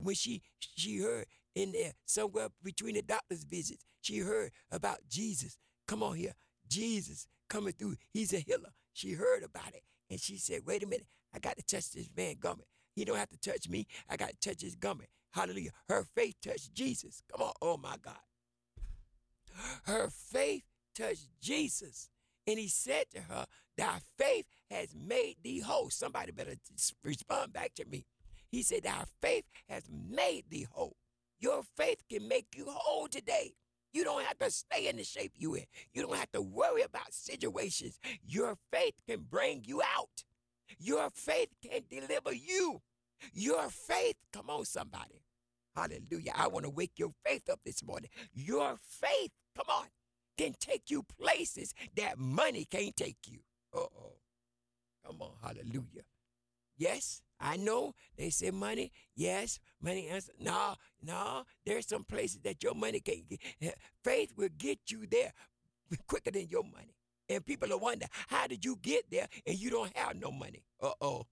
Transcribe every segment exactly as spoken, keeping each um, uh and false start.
when she she heard in there somewhere between the doctor's visits, she heard about Jesus. Come on here, Jesus coming through. He's a healer. She heard about it, and she said, "Wait a minute, I got to touch this man garment. He don't have to touch me. I got to touch his garment." Hallelujah. Her faith touched Jesus. Come on, oh my God. Her faith touched Jesus. And he said to her, "Thy faith has made thee whole." Somebody better respond back to me. He said, "Thy faith has made thee whole." Your faith can make you whole today. You don't have to stay in the shape you in. You don't have to worry about situations. Your faith can bring you out. Your faith can deliver you. Your faith, come on, somebody. Hallelujah. I want to wake your faith up this morning. Your faith, come on, can take you places that money can't take you. Uh-oh. Come on, hallelujah. Yes, I know they say money. Yes, money answer. No, no, there's some places that your money can't get. Faith will get you there quicker than your money. And people will wonder, how did you get there and you don't have no money? Uh-oh.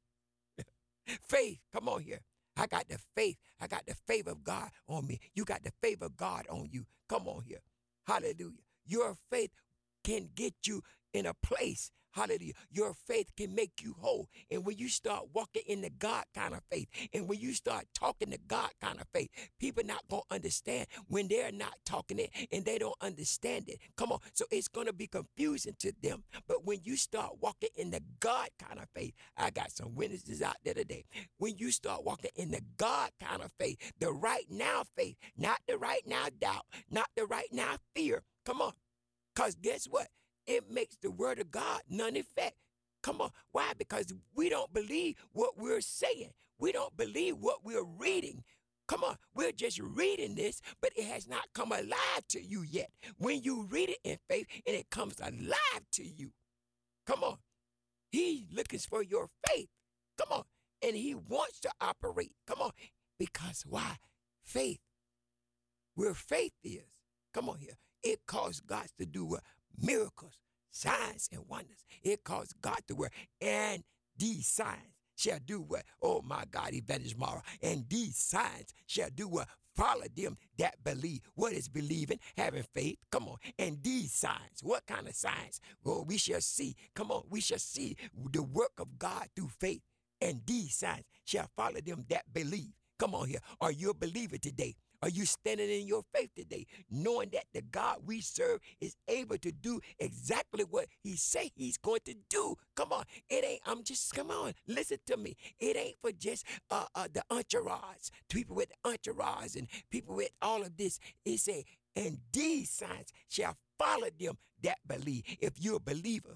Faith, come on here. I got the faith. I got the favor of God on me. You got the favor of God on you. Come on here. Hallelujah. Your faith can get you in a place. Hallelujah. Your faith can make you whole. And when you start walking in the God kind of faith, and when you start talking the God kind of faith, people not going to understand when they're not talking it and they don't understand it. Come on. So it's going to be confusing to them. But when you start walking in the God kind of faith, I got some witnesses out there today. When you start walking in the God kind of faith, the right now faith, not the right now doubt, not the right now fear. Come on. Because guess what? It makes the word of God none effect. Come on. Why? Because we don't believe what we're saying. We don't believe what we're reading. Come on. We're just reading this, but it has not come alive to you yet. When you read it in faith and it comes alive to you, come on. He's looking for your faith. Come on. And he wants to operate. Come on. Because why? Faith. Where faith is. Come on here. It caused God to do what? Miracles, signs, and wonders. It caused God to work. And these signs shall do what? Oh, my God, Evangelist Mara. And these signs shall do what? Follow them that believe. What is believing? Having faith. Come on. And these signs. What kind of signs? Well, we shall see. Come on. We shall see the work of God through faith. And these signs shall follow them that believe. Come on here. Are you a believer today? Are you standing in your faith today, knowing that the God we serve is able to do exactly what he say he's going to do? Come on. It ain't, I'm just, come on, listen to me. It ain't for just uh, uh, the entourage, people with entourage and people with all of this. It say, and these signs shall follow them that believe. If you're a believer,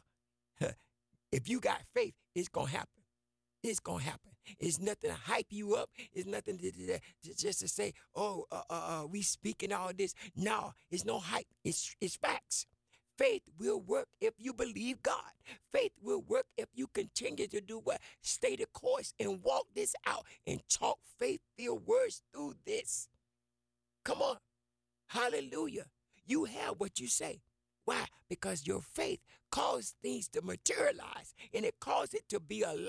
if you got faith, it's going to happen. It's going to happen. It's nothing to hype you up. It's nothing to, to, to just to say, oh, uh, uh, uh, we speaking all this. No, it's no hype. It's, it's facts. Faith will work if you believe God. Faith will work if you continue to do what? Stay the course and walk this out and talk faith-filled words through this. Come on. Hallelujah. You have what you say. Why? Because your faith caused things to materialize and it caused it to be alive.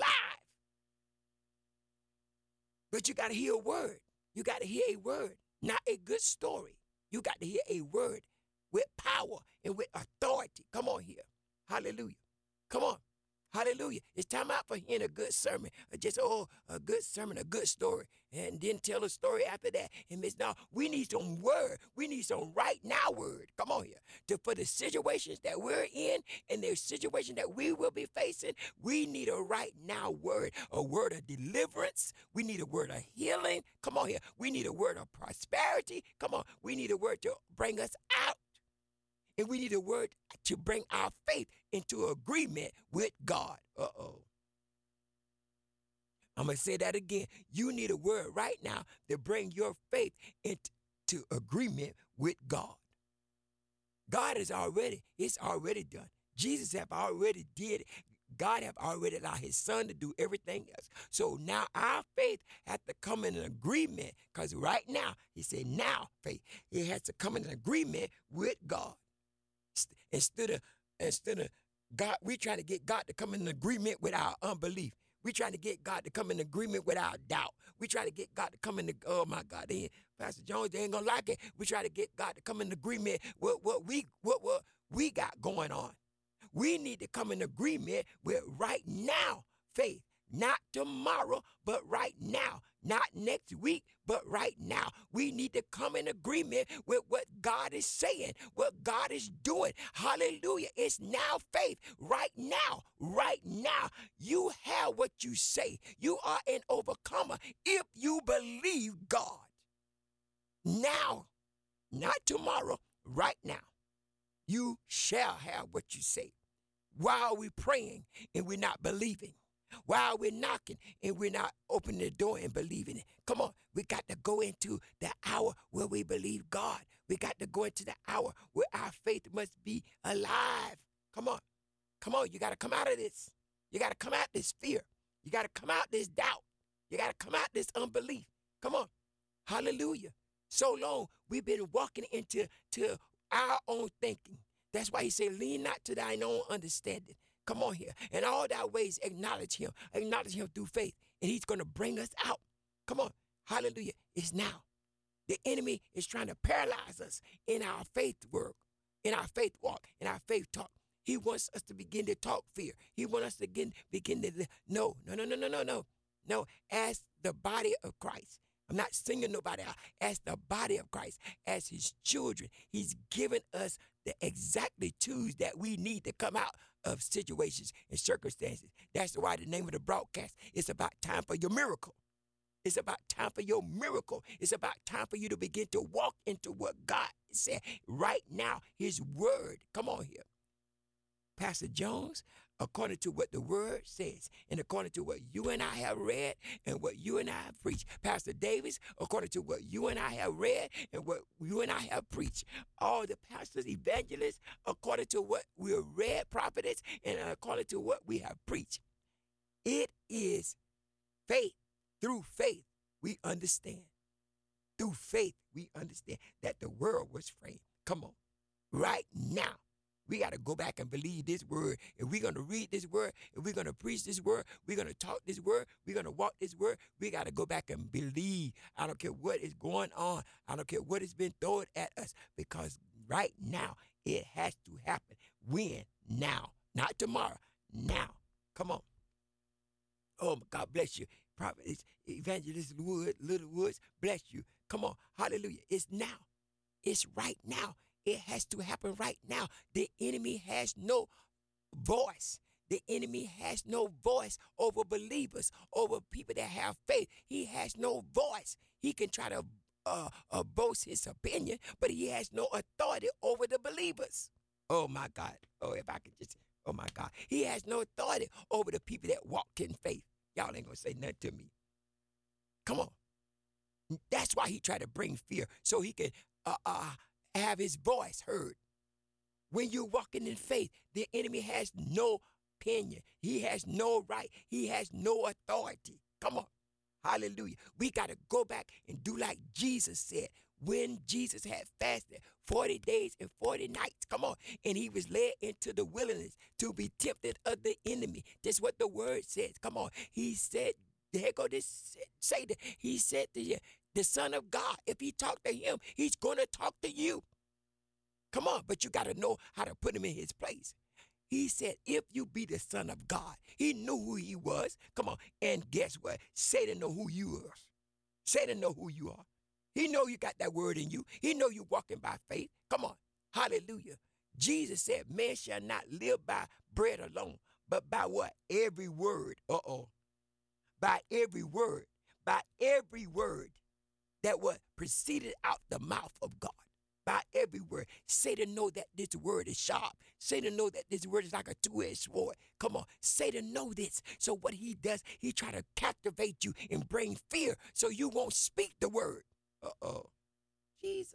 But you got to hear a word. You got to hear a word, not a good story. You got to hear a word with power and with authority. Come on here. Hallelujah. Come on. Hallelujah. It's time out for hearing a good sermon. Or just, oh, a good sermon, a good story. And then tell a story after that. And miss, now we need some word. We need some right now word. Come on here. To, for the situations that we're in and the situations that we will be facing, we need a right now word. A word of deliverance. We need a word of healing. Come on here. We need a word of prosperity. Come on. We need a word to bring us out. And we need a word to bring our faith into agreement with God. Uh-oh. I'm going to say that again. You need a word right now to bring your faith into agreement with God. God is already, it's already done. Jesus have already did it. God have already allowed his son to do everything else. So now our faith has to come in an agreement because right now, he said now faith, it has to come in an agreement with God. Instead of, instead of God, we try to get God to come in agreement with our unbelief. We trying to get God to come in agreement with our doubt. We try to get God to come in, the, oh my God, they, Pastor Jones, they ain't gonna like it. We try to get God to come in agreement with what we, what, what we got going on. We need to come in agreement with right now faith. Not tomorrow, but right now. Not next week, but right now. We need to come in agreement with what God is saying, what God is doing. Hallelujah. It's now faith. Right now. Right now. You have what you say. You are an overcomer if you believe God. Now, not tomorrow, right now. You shall have what you say. While we're praying and we're not believing. While we're knocking and we're not opening the door and believing it. Come on, we got to go into the hour where we believe God. We got to go into the hour where our faith must be alive. Come on, come on, you got to come out of this. You got to come out this fear. You got to come out this doubt. You got to come out this unbelief. Come on, hallelujah. So long we've been walking into to our own thinking. That's why he said, lean not to thine own understanding. Come on here. In all thy ways, acknowledge him. Acknowledge him through faith. And he's going to bring us out. Come on. Hallelujah. It's now. The enemy is trying to paralyze us in our faith work, in our faith walk, in our faith talk. He wants us to begin to talk fear. He wants us to begin, begin to, no, no, no, no, no, no, no. No, as the body of Christ. I'm not singing nobody out. As the body of Christ, as his children, he's given us the exactly tools that we need to come out of situations and circumstances. That's why the name of the broadcast is about time for your miracle. It's about time for your miracle. It's about time for you to begin to walk into what God said right now, his word. Come on here. Pastor Jones, according to what the word says, and according to what you and I have read and what you and I have preached. Pastor Davis, according to what you and I have read and what you and I have preached. All the pastors, evangelists, according to what we have read, prophets, and according to what we have preached. It is faith. Through faith, we understand. Through faith, we understand that the world was framed. Come on. Right now. We got to go back and believe this word. If we're going to read this word, if we're going to preach this word, we're going to talk this word, we're going to walk this word, we got to go back and believe. I don't care what is going on. I don't care what has been thrown at us, because right now it has to happen. When? Now. Not tomorrow. Now. Come on. Oh, God bless you. Prophet, Evangelist Wood, Little Woods, bless you. Come on. Hallelujah. It's now. It's right now. It has to happen right now. The enemy has no voice. The enemy has no voice over believers, over people that have faith. He has no voice. He can try to uh, uh, boast his opinion, but he has no authority over the believers. Oh, my God. Oh, if I could just, oh, my God. He has no authority over the people that walk in faith. Y'all ain't going to say nothing to me. Come on. That's why he tried to bring fear, so he could uh, uh, have his voice heard. When you're walking in faith, the enemy has no opinion. He has no right. He has no authority. Come on. Hallelujah. We got to go back and do like Jesus said. When Jesus had fasted forty days and forty nights, come on, and he was led into the wilderness to be tempted of the enemy. That's what the word says. Come on. He said, there go this Satan. He said to you, the Son of God, if he talked to him, he's going to talk to you. Come on, but you got to know how to put him in his place. He said, if you be the Son of God, he knew who he was. Come on, and guess what? Satan know who you are. Satan know who you are. He know you got that word in you. He know you walking by faith. Come on, hallelujah. Jesus said, man shall not live by bread alone, but by what? Every word. Uh-oh. By every word. By every word that what proceeded out the mouth of God. By every word. Satan know that this word is sharp. Satan know that this word is like a two-edged sword. Come on. Satan know this. So what he does, he try to captivate you and bring fear so you won't speak the word. Uh-oh. Jesus.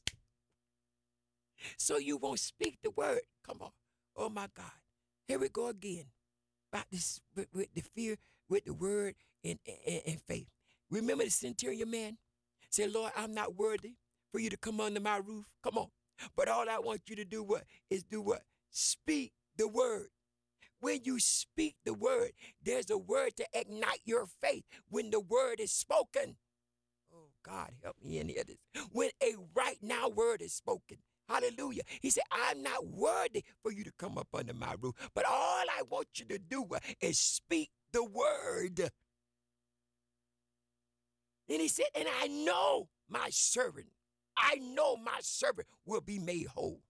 So you won't speak the word. Come on. Oh, my God. Here we go again. About this, with, with the fear, with the word and, and, and faith. Remember the centurion man? Said, Lord, I'm not worthy for you to come under my roof. Come on. But all I want you to do what? Is do what? Speak the word. When you speak the word, there's a word to ignite your faith when the word is spoken. Oh, God, help me in here. This. When a right now word is spoken. Hallelujah. He said, I'm not worthy for you to come up under my roof, but all I want you to do is speak the word. And he said, and I know my servant, I know my servant will be made whole.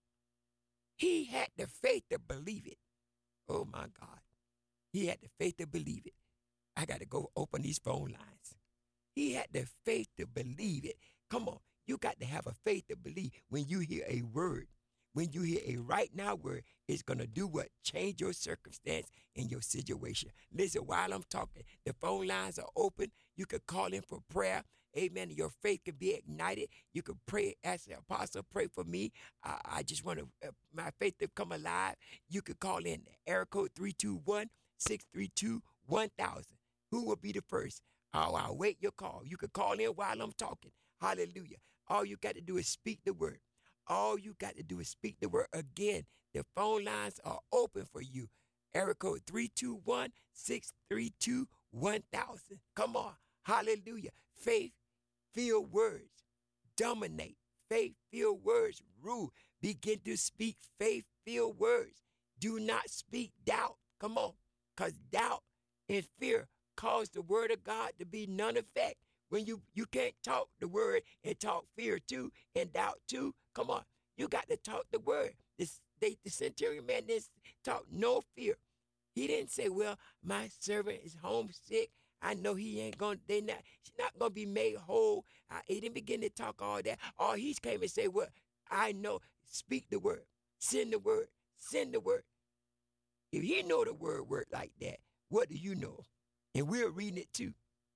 He had the faith to believe it. Oh, my God. He had the faith to believe it. I got to go open these phone lines. He had the faith to believe it. Come on. You got to have a faith to believe when you hear a word. When you hear a right now word, it's going to do what? Change your circumstance and your situation. Listen, while I'm talking, the phone lines are open. You can call in for prayer. Amen. Your faith can be ignited. You can pray, ask the apostle, pray for me. Uh, I just want to, uh, my faith to come alive. You can call in area code three two one, six three two, one thousand. Who will be the first? Oh, I'll wait your call. You can call in while I'm talking. Hallelujah. All you got to do is speak the word. All you got to do is speak the word. Again, the phone lines are open for you. Area code three two one, six three two, one thousand. Come on. Hallelujah. Faith-filled words dominate. Faith-filled words rule. Begin to speak faith-filled words. Do not speak doubt. Come on. Because doubt and fear cause the word of God to be none effect. When you, you can't talk the word and talk fear too and doubt too. Come on. You got to talk the word. This, they, the centurion man didn't talk no fear. He didn't say, well, my servant is homesick. I know he ain't going to, they not, she's not going to be made whole. Uh, he didn't begin to talk all that. All he came and say, well, I know, speak the word, send the word, send the word. If he know the word work like that, what do you know? And we're reading it too.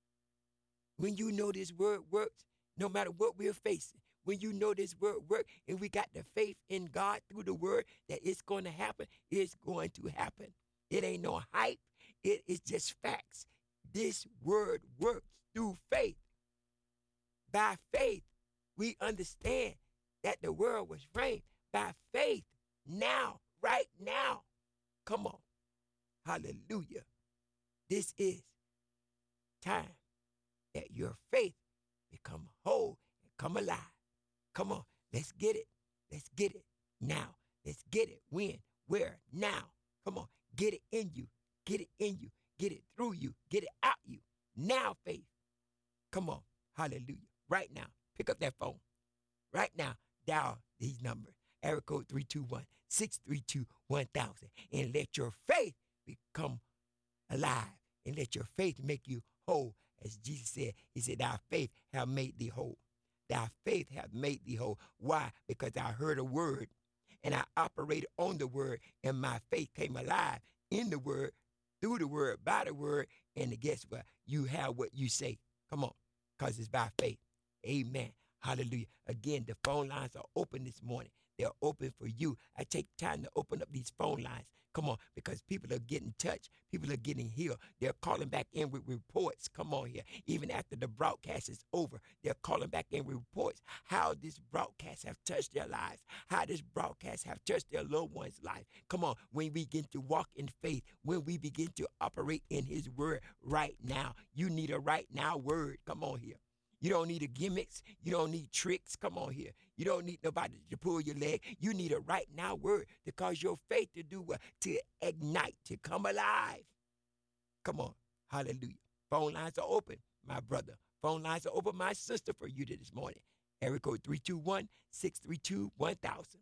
When you know this word works, no matter what we're facing, when you know this word works, and we got the faith in God through the word that it's going to happen, it's going to happen. It ain't no hype. It is just facts. This word works through faith. By faith, we understand that the world was framed by faith. Now, right now. Come on. Hallelujah. This is time that your faith become whole and come alive. Come on, let's get it. Let's get it now. Let's get it. When? Where? Now. Come on, get it in you. Get it in you. Get it through you. Get it out you. Now, faith. Come on. Hallelujah. Right now. Pick up that phone. Right now. Dial these numbers. Area code three two one, six three two, one thousand. And let your faith become alive. And let your faith make you whole. As Jesus said, he said, thy faith have made thee whole. Thy faith have made thee whole. Why? Because I heard a word and I operated on the word and my faith came alive in the word, through the word, by the word. And guess what? You have what you say. Come on, because it's by faith. Amen. Hallelujah. Again, the phone lines are open this morning. They're open for you. I take time to open up these phone lines. Come on, because people are getting touched. People are getting healed. They're calling back in with reports. Come on here. Even after the broadcast is over, they're calling back in with reports how this broadcast have touched their lives, how this broadcast have touched their loved one's life. Come on, when we begin to walk in faith, when we begin to operate in his word right now, you need a right now word. Come on here. You don't need a gimmicks. You don't need tricks. Come on here. You don't need nobody to pull your leg. You need a right now word to cause your faith to do what? To ignite, to come alive. Come on. Hallelujah. Phone lines are open, my brother. Phone lines are open, my sister, for you this morning. Area code three two one, six three two, one thousand.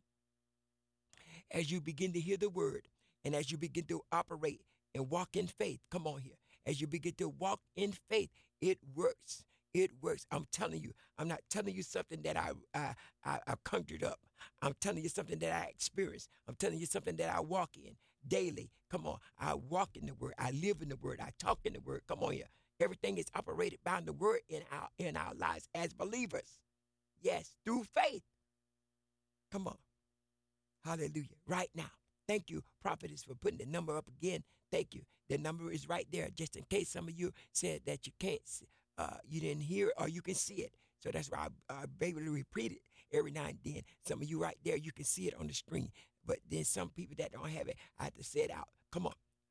As you begin to hear the word and as you begin to operate and walk in faith, come on here. As you begin to walk in faith, it works. It works. I'm telling you. I'm not telling you something that I, I, I, I conjured up. I'm telling you something that I experienced. I'm telling you something that I walk in daily. Come on. I walk in the word. I live in the word. I talk in the word. Come on here. Everything is operated by the word in our, in our lives as believers. Yes, through faith. Come on. Hallelujah. Right now. Thank you, prophetess, for putting the number up again. Thank you. The number is right there, just in case some of you said that you can't see. Uh, you didn't hear it or you can see it. So that's why I, I basically repeat it every now and then. Some of you right there, you can see it on the screen. But then some people that don't have it, I have to say it out. Come on.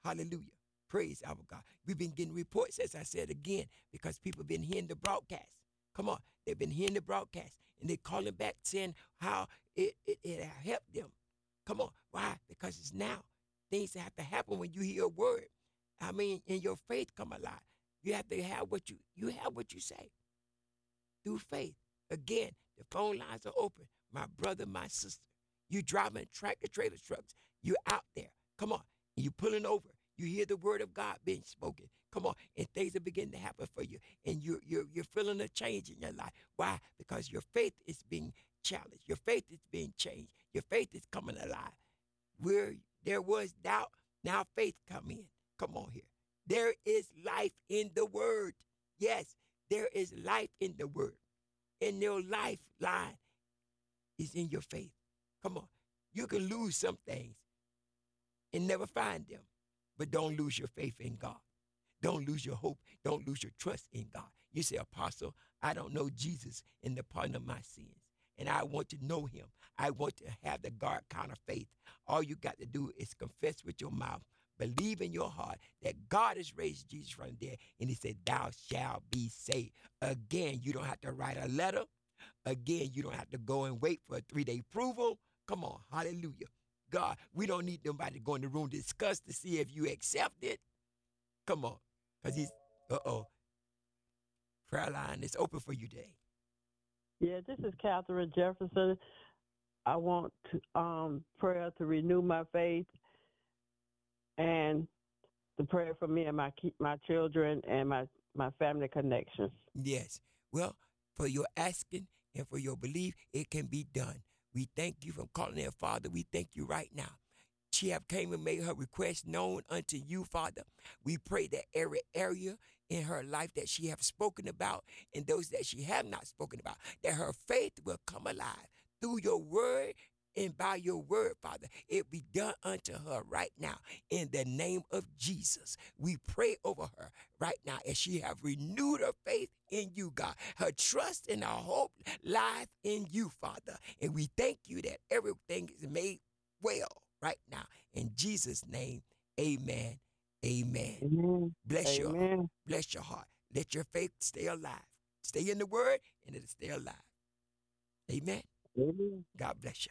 Hallelujah. Praise our God. We've been getting reports, as I said again, because people have been hearing the broadcast. Come on. They've been hearing the broadcast, and they're calling back saying how it, it, it helped them. Come on. Why? Because it's now. Things have to happen when you hear a word. I mean, and your faith come alive. You have to have what you, you have what you say through faith. Again, the phone lines are open. My brother, my sister, you driving tractor trailer trucks. You're out there. Come on. And you pulling over. You hear the word of God being spoken. Come on. And things are beginning to happen for you. And you're, you're, you're feeling a change in your life. Why? Because your faith is being challenged. Your faith is being changed. Your faith is coming alive. Where there was doubt, now faith come in. Come on here. There is life in the word. Yes, there is life in the word. And your lifeline is in your faith. Come on. You can lose some things and never find them, but don't lose your faith in God. Don't lose your hope. Don't lose your trust in God. You say, Apostle, I don't know Jesus in the pardon of my sins, and I want to know him. I want to have the God kind of faith. All you got to do is confess with your mouth, believe in your heart that God has raised Jesus from the dead, and he said, thou shalt be saved. Again, you don't have to write a letter. Again, you don't have to go and wait for a three-day approval. Come on, hallelujah. God, we don't need nobody to go in the room to discuss to see if you accept it. Come on, because he's, uh-oh, prayer line is open for you today. Yeah, this is Catherine Jefferson. I want to, um, prayer to renew my faith and the prayer for me and my my children and my, my family connections. Yes. Well, for your asking and for your belief, it can be done. We thank you for calling in, Father. We thank you right now. She have came and made her request known unto you, Father. We pray that every area in her life that she have spoken about and those that she have not spoken about, that her faith will come alive through your word and by your word, Father. It be done unto her right now in the name of Jesus. We pray over her right now as she have renewed her faith in you, God. Her trust and her hope lies in you, Father. And we thank you that everything is made well right now. In Jesus' name, amen. Amen. Amen. Bless your Amen. bless your heart. Let your faith stay alive. Stay in the word and it'll stay alive. Amen. Amen. God bless you.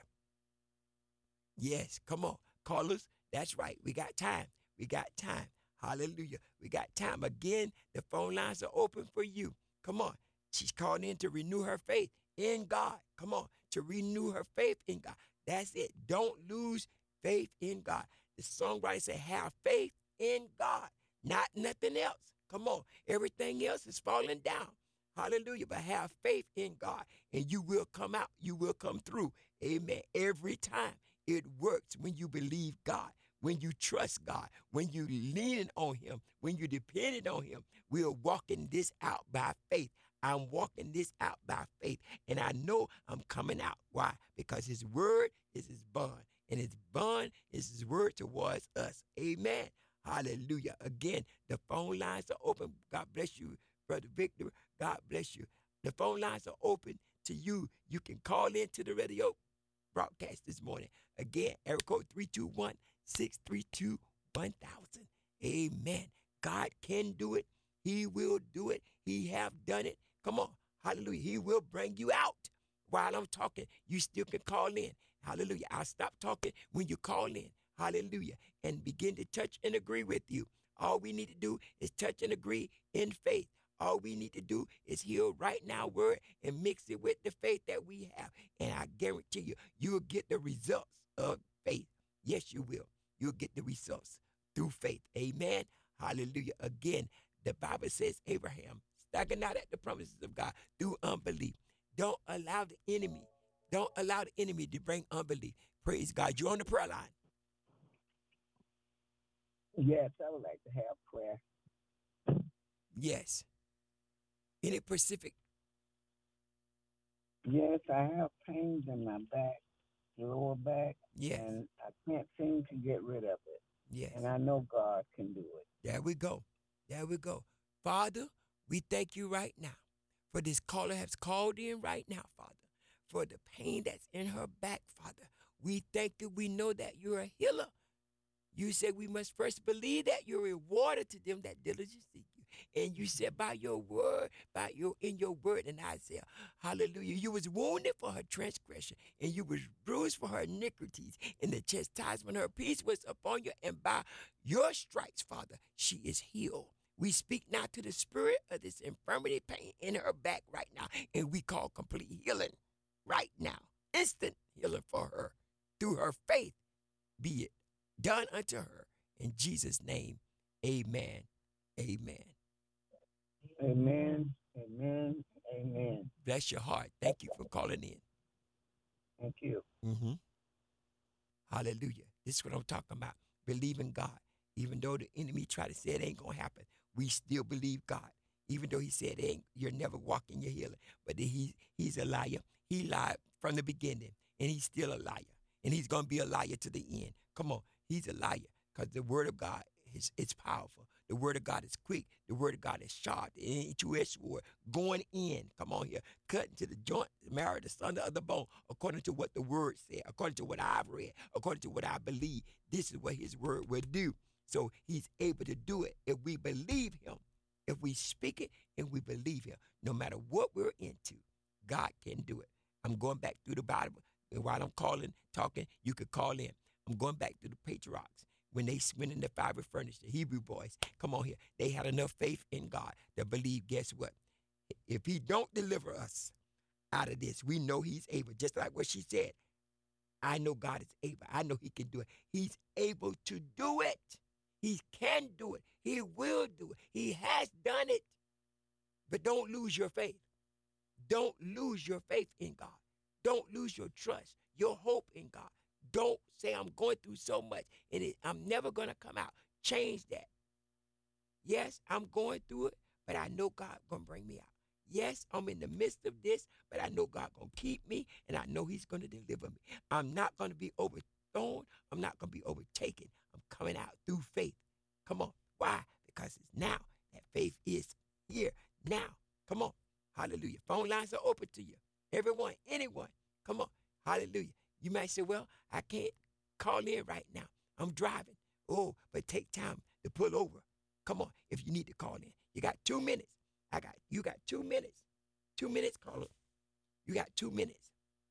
Yes, come on. Callers, that's right. We got time. We got time. Hallelujah. We got time. Again, the phone lines are open for you. Come on. She's calling in to renew her faith in God. Come on. To renew her faith in God. That's it. Don't lose faith in God. The songwriter said, have faith in God, not nothing else. Come on. Everything else is falling down. Hallelujah. But have faith in God and you will come out. You will come through. Amen. Every time. It works when you believe God, when you trust God, when you lean on him, when you depended on him. We are walking this out by faith. I'm walking this out by faith. And I know I'm coming out. Why? Because his word is his bond. And his bond is his word towards us. Amen. Hallelujah. Again, the phone lines are open. God bless you, Brother Victor. God bless you. The phone lines are open to you. You can call into the radio broadcast this morning. Again, area code three two one, six three two, one thousand. Amen. God can do it. He will do it. He have done it. Come on. Hallelujah. He will bring you out. While I'm talking, you still can call in. Hallelujah. I'll stop talking when you call in. Hallelujah. And begin to touch and agree with you. All we need to do is touch and agree in faith. All we need to do is hear right now word and mix it with the faith that we have. And I guarantee you, you'll get the results of faith. Yes, you will. You'll get the results through faith. Amen. Hallelujah. Again, the Bible says Abraham staggered not at the promises of God through unbelief. Don't allow the enemy, don't allow the enemy to bring unbelief. Praise God. You're on the prayer line. Yes, I would like to have prayer. Yes. Any Pacific? Yes, I have pains in my back, lower back, Yes. and I can't seem to get rid of it. Yes. And I know God can do it. There we go. There we go. Father, we thank you right now for this caller has called in right now, Father, for the pain that's in her back, Father. We thank you. We know that you're a healer. You said we must first believe that you're a rewarder to them that diligently seek you. And you said by your word, by your in your word in Isaiah, hallelujah, you was wounded for her transgression, and you was bruised for her iniquities, and the chastisement of her peace was upon you, and by your stripes, Father, she is healed. We speak now to the spirit of this infirmity pain in her back right now, and we call complete healing right now, instant healing for her through her faith. Be it done unto her. In Jesus' name, amen. Amen. Amen. Amen. Amen. Bless your heart. Thank you for calling in. Thank you. Mm-hmm. Hallelujah. This is what I'm talking about. Believe in God. Even though the enemy try to say it ain't going to happen, we still believe God. Even though he said it ain't, you're never walking your healing. But he, he's a liar. He lied from the beginning, and he's still a liar. And he's going to be a liar to the end. Come on. He's a liar because the word of God is it's powerful. The word of God is quick. The word of God is sharp. The two-edged sword going in. Come on here. Cutting to the joint, marrow, the sunder of the bone, according to what the word said, according to what I've read, according to what I believe. This is what his word will do. So he's able to do it if we believe him. If we speak it and we believe him, no matter what we're into, God can do it. I'm going back through the Bible. And while I'm calling, talking, you could call in. I'm going back to the patriarchs. When they went in the fiery furnace, the Hebrew boys, come on here. They had enough faith in God to believe, guess what? If he don't deliver us out of this, we know he's able. Just like what she said. I know God is able. I know he can do it. He's able to do it. He can do it. He will do it. He has done it. But don't lose your faith. Don't lose your faith in God. Don't lose your trust, your hope in God. Don't say, I'm going through so much and it, I'm never going to come out. Change that. Yes, I'm going through it, but I know God going to bring me out. Yes, I'm in the midst of this, but I know God going to keep me, and I know he's going to deliver me. I'm not going to be overthrown. I'm not going to be overtaken. I'm coming out through faith. Come on. Why? Because it's now. That faith is here now. Come on. Hallelujah. Phone lines are open to you. Everyone, anyone. Come on. Hallelujah. You might say, well, I can't call in right now. I'm driving. Oh, but take time to pull over. Come on. If you need to call in. You got two minutes. I got, you got two minutes. Two minutes, caller. You got two minutes.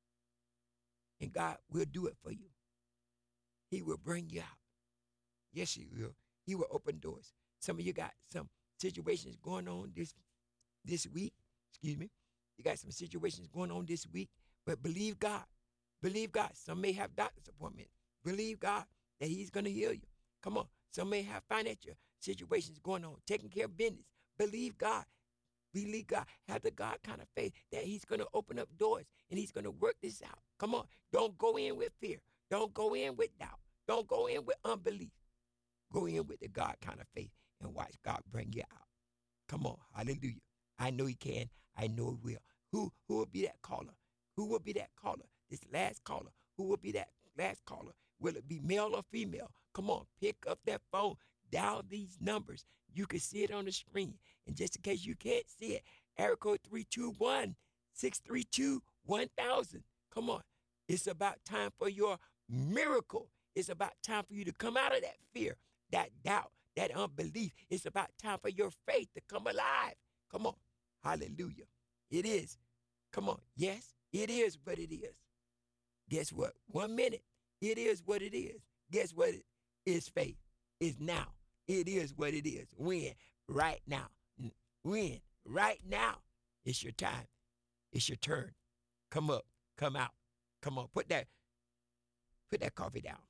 And God will do it for you. He will bring you out. Yes, he will. He will open doors. Some of you got some situations going on this, this week. Excuse me. You got some situations going on this week. But believe God. Believe God. Some may have doctor's appointment. Believe God that he's going to heal you. Come on. Some may have financial situations going on, taking care of business. Believe God. Believe God. Have the God kind of faith that he's going to open up doors and he's going to work this out. Come on. Don't go in with fear. Don't go in with doubt. Don't go in with unbelief. Go in with the God kind of faith and watch God bring you out. Come on. Hallelujah. I know he can. I know he will. Who, who will be that caller? Who will be that caller? This last caller. Who will be that last caller? Will it be male or female? Come on. Pick up that phone. Dial these numbers. You can see it on the screen. And just in case you can't see it, area code three two one, six three two, one thousand. Come on. It's about time for your miracle. It's about time for you to come out of that fear, that doubt, that unbelief. It's about time for your faith to come alive. Come on. Hallelujah. It is. Come on. Yes, it is what it is. Guess what? One minute. It is what it is. Guess what? It is faith. It's now. It is what it is. When? Right now. When? Right now. It's your time. It's your turn. Come up. Come out. Come on. Put that, put that coffee down.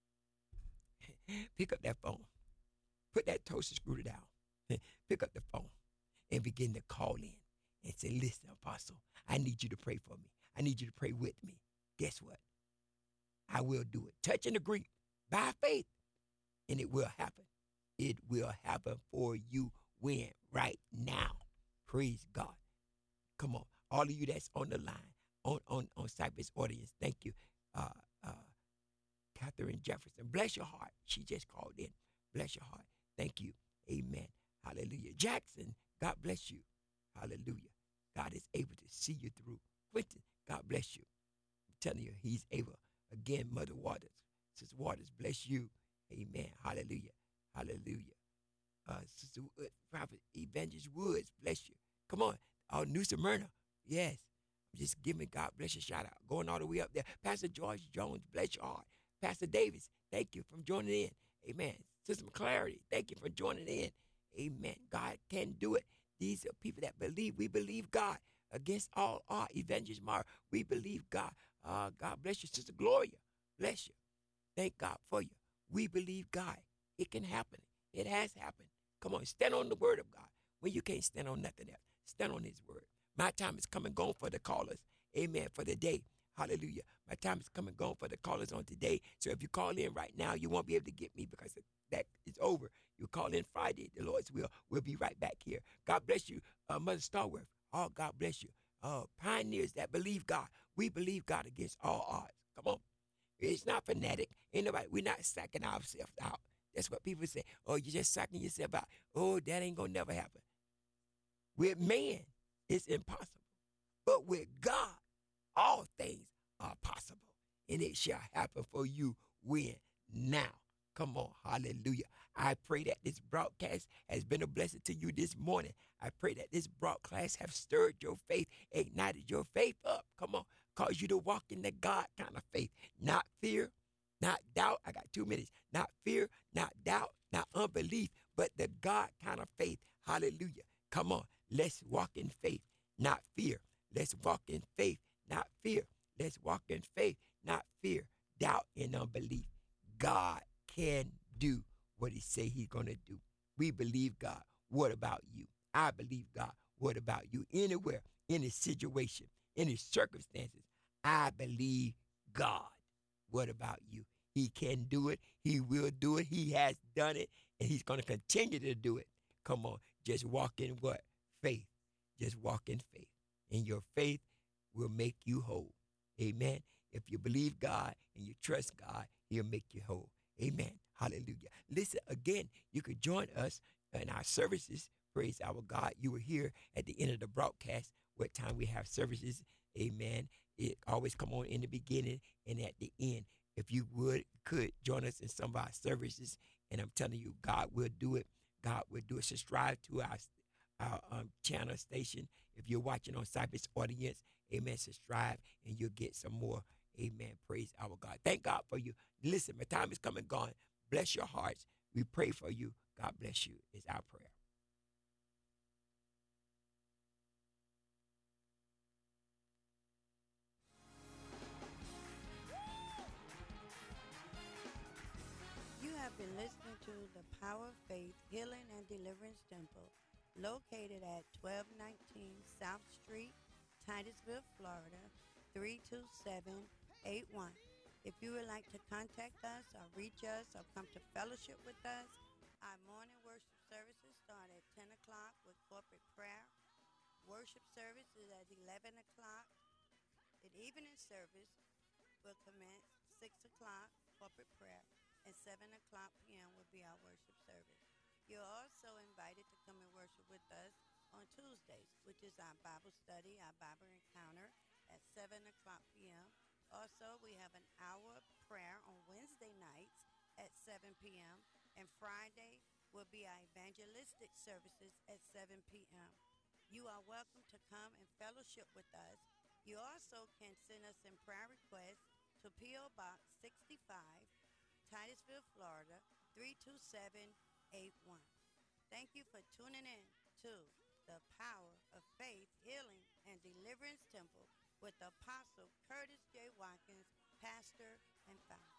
Pick up that phone. Put that toaster scooter down. Pick up the phone and begin to call in and say, listen, Apostle, I need you to pray for me. I need you to pray with me. Guess what? I will do it. Touch and agree by faith, and it will happen. It will happen for you when? Right now. Praise God. Come on. All of you that's on the line, on, on, on Cypress audience, thank you. Uh, uh, Catherine Jefferson, bless your heart. She just called in. Bless your heart. Thank you. Amen. Hallelujah. Jackson, God bless you. Hallelujah. God is able to see you through. Quentin, God bless you. I'm telling you, he's able. Again, Mother Waters, Sister Waters, bless you. Amen. Hallelujah. Hallelujah. Uh, Sister Wood, Prophet Evangelist Woods, bless you. Come on. Oh, New Smyrna. Yes. I'm just giving God bless you shout out. Going all the way up there. Pastor George Jones, bless your heart. Pastor Davis, thank you for joining in. Amen. Sister McClarity, thank you for joining in. Amen. God can do it. These are people that believe. We believe God against all our Evangelist Mara. We believe God. Uh, God bless you, Sister Gloria. Bless you. Thank God for you. We believe God. It can happen. It has happened. Come on, stand on the word of God. When you can't stand on nothing else, stand on his word. My time is coming gone for the callers. Amen. For the day. Hallelujah. My time is coming gone for the callers on today. So if you call in right now, you won't be able to get me because that is over. You call in Friday, the Lord's will. We'll be right back here. God bless you, uh, Mother Starworth. Oh, God bless you. Uh, pioneers that believe God. We believe God against all odds. Come on. It's not fanatic. Ain't nobody, we're not sacking ourselves out. That's what people say. Oh, you're just sucking yourself out. Oh, that ain't going to never happen. With man, it's impossible. But with God, all things are possible. And it shall happen for you when? Now. Come on. Hallelujah. I pray that this broadcast has been a blessing to you this morning. I pray that this broadcast have stirred your faith, ignited your faith up. Come on. Cause you to walk in the God kind of faith. Not fear, not doubt. I got two minutes. Not fear, not doubt, not unbelief, but the God kind of faith. Hallelujah. Come on. Let's walk in faith, not fear. Let's walk in faith, not fear. Let's walk in faith, not fear, doubt, and unbelief. God can do what he say he's going to do. We believe God. What about you? I believe God. What about you? Anywhere, any situation, any circumstances, I believe God. What about you? He can do it. He will do it. He has done it, and he's going to continue to do it. Come on, just walk in what? Faith. Just walk in faith. And your faith will make you whole. Amen. If you believe God and you trust God, he'll make you whole. Amen. Hallelujah. Listen, again, you could join us in our services. Praise our God. You were here at the end of the broadcast. What time we have services. Amen. It always come on in the beginning and at the end. If you would, could join us in some of our services. And I'm telling you, God will do it. God will do it. Subscribe to our our um, channel station. If you're watching on Cypress Audience, amen, subscribe and you'll get some more. Amen. Praise our God. Thank God for you. Listen, my time is coming gone. Bless your hearts. We pray for you. God bless you is our prayer. You have been listening to the Power of Faith Healing and Deliverance Temple, located at twelve nineteen South Street, Titusville, Florida, three two seven eight one. If you would like to contact us or reach us or come to fellowship with us, our morning worship services start at ten o'clock with corporate prayer. Worship service is at eleven o'clock. An evening service will commence six o'clock, corporate prayer, and seven o'clock p.m. will be our worship service. You're also invited to come and worship with us on Tuesdays, which is our Bible study, our Bible encounter at seven o'clock p.m. Also, we have an hour of prayer on Wednesday nights at seven p.m. and Friday will be our evangelistic services at seven p.m. You are welcome to come and fellowship with us. You also can send us in prayer requests to P O. Box sixty-five, Titusville, Florida, three two seven eight one. Thank you for tuning in to the Power of Faith, Healing, and Deliverance Temple with Apostle Curtis J. Watkins, pastor and founder.